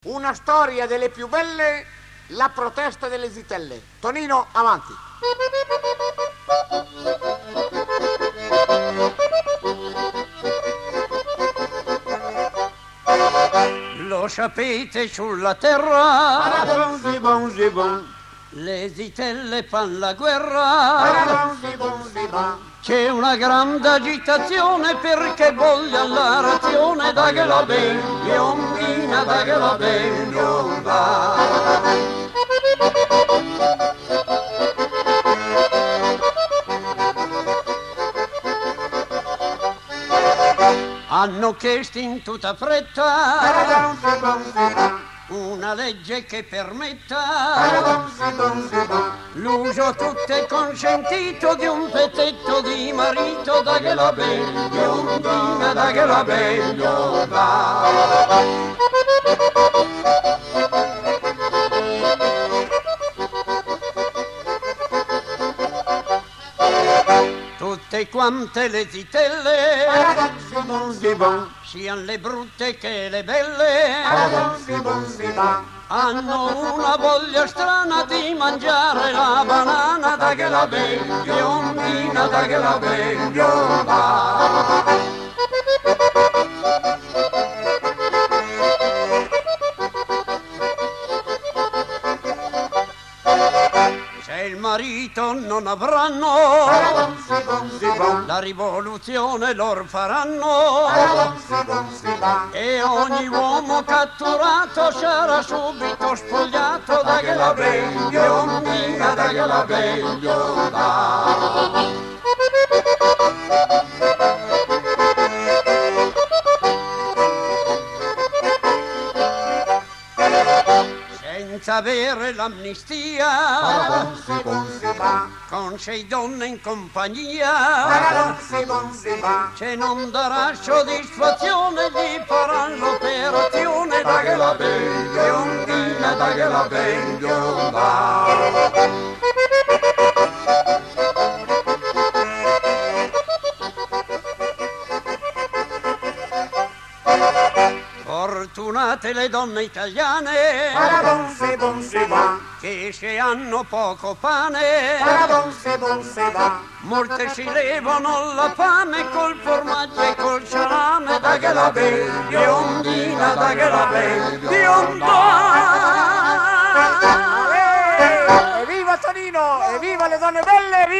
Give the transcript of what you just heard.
Una storia delle più belle, la protesta delle zitelle. Tonino, avanti. Lo sapete sulla terra, Bon. le zitelle fan la guerra. C'è una grande agitazione perché voglia la razione da che la biombina, da che la biomba. Hanno chiesto in tutta fretta una legge che permetta l'uso tutto e consentito di un pezzetto di marito da che la biondina, da che la biomba. Tutte quante le zitelle, siano le brutte che le belle, hanno una voglia strana di mangiare la banana da che la biondina, da che la biomba. Se il marito non avranno, la rivoluzione lor faranno, e ogni uomo catturato sarà subito spogliato da che la biondina, da che la biomba. Senza avere l'amnistia, con 6 donne in compagnia, se non darà soddisfazione gli faranno l'operazione da che la biondina, da che la biomba. Fortunate le donne italiane che se hanno poco pane molte si levano la fame col formaggio e col salame da che la biondina, da che la bionda. Evviva Tonino, evviva le donne belle!